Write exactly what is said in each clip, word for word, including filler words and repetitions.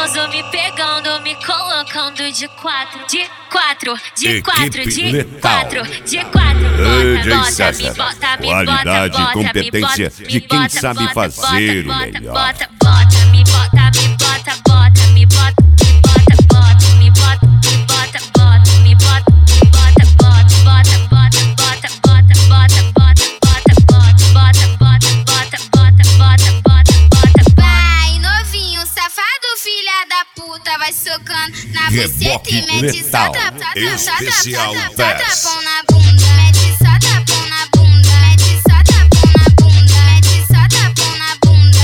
gostoso me pegando, me colocando de quatro, de quatro, de quatro, de quatro, de quatro. Bota, bota, me bota, me qualidade bota, e competência bota, de quem sabe fazer o melhor. Bota, bota, me bota, me bota, bota, me bota, me bota, bota, me bota, me bota, bota, me bota, me bota, bota, bota, bota, bota, bota, bota, bota, bota, bota, bota, bota, bota, bota, bota. Vai, novinho, safado, filha da puta, vai socando na buceta e mete só tapão, especial só tapão na bunda, mete só tapão na bunda, mete só tapão na bunda, mete só tapão na bunda,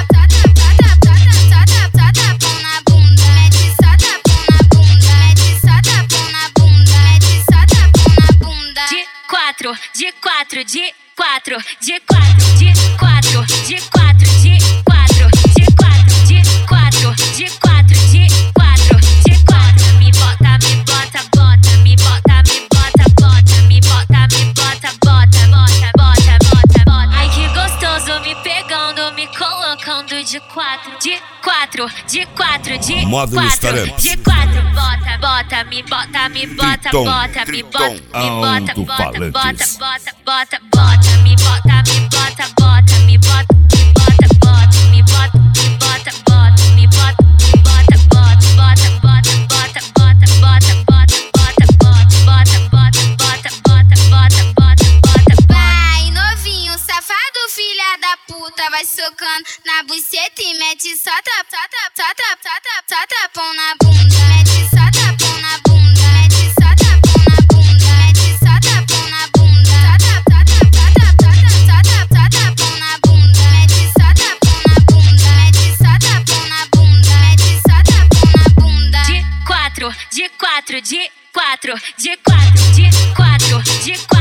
só tapão na bunda, mete só tapão na bunda, mete só tapão na bunda, mete só tapão na bunda. De quatro, de quatro, de quatro, de quatro, de quatro, de quatro, de quatro, de quatro, de quatro, de quatro, de quatro, de quatro. Me bota, me bota, bota, me bota, me bota, bota, me bota, me bota, bota, bota, bota, bota, bota. Ai que gostoso me pegando, me colocando de quatro, de quatro, de quatro, de Módulo quatro, Taramps. de quatro. Bota, bota, me bota, me bota, Triton, bota, me bota, me bota, bota, bota, alto-falantes. bota, bota, bota, me bota, me bota, bota, me bota, me bota, bota, me bota, me bota, bota, me bota, me bota, bota, bota, bota, bota, bota, bota, bota, bota, bota, bota, bota, bota, bota, bota. Vai, novinho, safado, filha da puta, vai socando na buceta e mete só tapão, só tapão, só tapão, só tapão na bunda, mete só tapão na bunda, mete só tapão na bunda, mete só tapão na bunda, só tapão, só tapão na bunda, mete só tapão na bunda, mete só tapão na bunda, mete só tapão na bunda. De quatro, de quatro, de quatro, de quatro, de quatro, de quatro.